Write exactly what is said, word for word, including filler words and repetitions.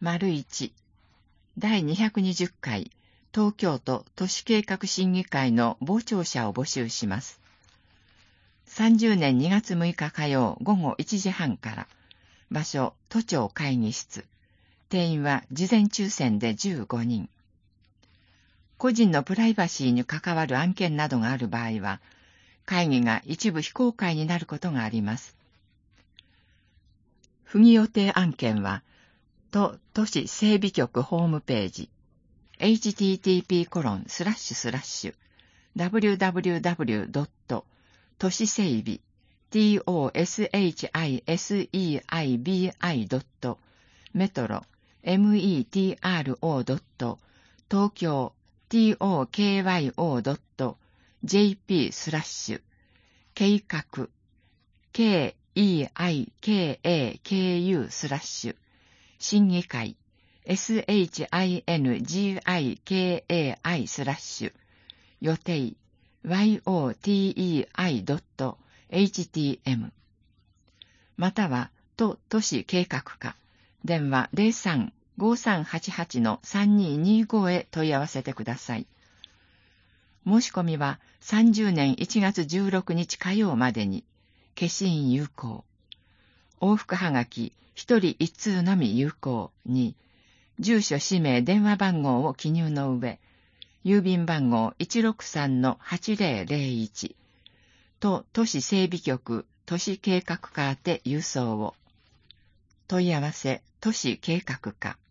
いちだいにひゃくにじゅっかい東京都都市計画審議会の傍聴者を募集します。さんじゅうねんにがつむいか火曜午後いちじはんから、場所都庁会議室、定員は事前抽選でじゅうごにん。個人のプライバシーに関わる案件などがある場合は、会議が一部非公開になることがあります。不議予定案件は、都都市整備局ホームページ、エイチティーティーピーコロンスラッシュスラッシュダブリューダブリューダブリュードット都市整備 トシシービードットメトロ メトロ ドット東京 トクヨ ドット ジェーピー スラッシュ計画 ケーイーアイケーエーケーユー スラッシュ審議会 シンギャイ スラッシュ予定 ヨテイドットエイチティーエム または都都市計画課電話 ゼロさん ごさんはちはち さんにーにーご へ問い合わせてください。申し込みはさんじゅうねんいちがつじゅうろくにち火曜までに。消印有効。往復はがきひとりいっつうのみ有効に、住所氏名電話番号を記入の上、郵便番号 いちろくさんのはちぜろぜろいち 都都市整備局都市計画課宛て郵送を。問い合わせ都市計画課